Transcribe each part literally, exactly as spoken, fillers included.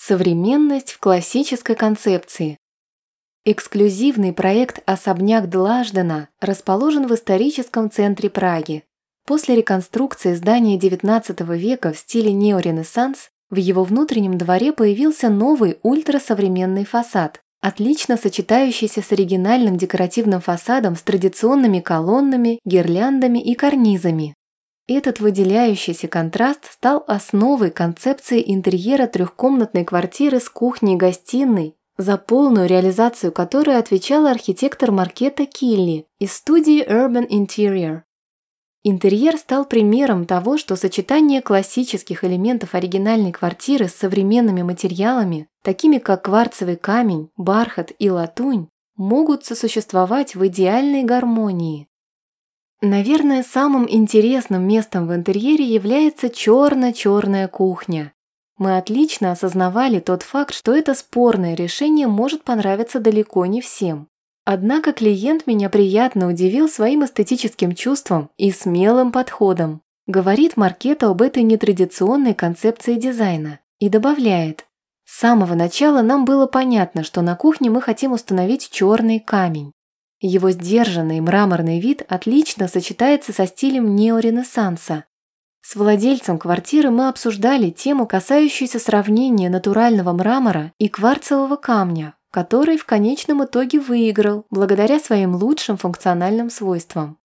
Современность в классической концепции. Эксклюзивный проект «Особняк Длаждена» расположен в историческом центре Праги. После реконструкции здания девятнадцатого века в стиле неоренессанс в его внутреннем дворе появился новый ультрасовременный фасад, отлично сочетающийся с оригинальным декоративным фасадом с традиционными колоннами, гирляндами и карнизами. Этот выделяющийся контраст стал основой концепции интерьера трехкомнатной квартиры с кухней и гостиной, за полную реализацию которой отвечал архитектор Маркета Килли из студии Urban Interior. Интерьер стал примером того, что сочетание классических элементов оригинальной квартиры с современными материалами, такими как кварцевый камень, бархат и латунь, могут сосуществовать в идеальной гармонии. Наверное, самым интересным местом в интерьере является черно-черная кухня. Мы отлично осознавали тот факт, что это спорное решение может понравиться далеко не всем. Однако клиент меня приятно удивил своим эстетическим чувством и смелым подходом. Говорит Маркета об этой нетрадиционной концепции дизайна и добавляет: «С самого начала нам было понятно, что на кухне мы хотим установить черный камень. Его сдержанный мраморный вид отлично сочетается со стилем неоренессанса. С владельцем квартиры мы обсуждали тему, касающуюся сравнения натурального мрамора и кварцевого камня, который в конечном итоге выиграл благодаря своим лучшим функциональным свойствам.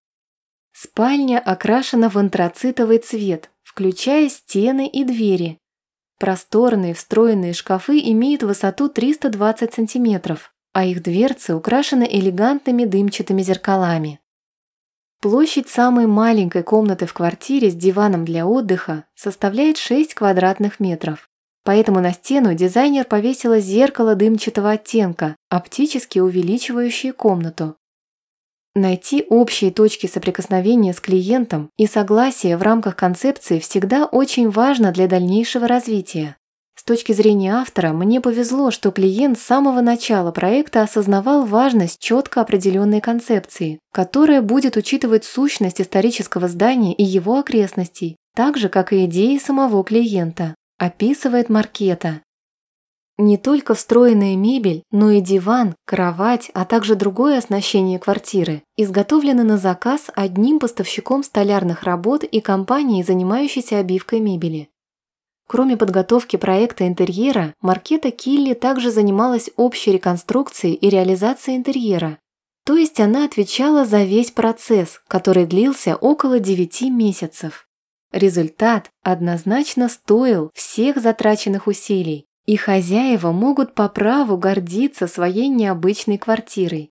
Спальня окрашена в антрацитовый цвет, включая стены и двери. Просторные встроенные шкафы имеют высоту триста двадцать сантиметров, а их дверцы украшены элегантными дымчатыми зеркалами. Площадь самой маленькой комнаты в квартире с диваном для отдыха составляет шесть квадратных метров. Поэтому на стену дизайнер повесила зеркало дымчатого оттенка, оптически увеличивающее комнату. Найти общие точки соприкосновения с клиентом и согласие в рамках концепции всегда очень важно для дальнейшего развития. С точки зрения автора, мне повезло, что клиент с самого начала проекта осознавал важность четко определенной концепции, которая будет учитывать сущность исторического здания и его окрестностей, так же, как и идеи самого клиента, описывает Маркета. Не только встроенная мебель, но и диван, кровать, а также другое оснащение квартиры изготовлены на заказ одним поставщиком столярных работ и компанией, занимающейся обивкой мебели. Кроме подготовки проекта интерьера, Маркета Килли также занималась общей реконструкцией и реализацией интерьера. То есть она отвечала за весь процесс, который длился около девяти месяцев. Результат однозначно стоил всех затраченных усилий, и хозяева могут по праву гордиться своей необычной квартирой.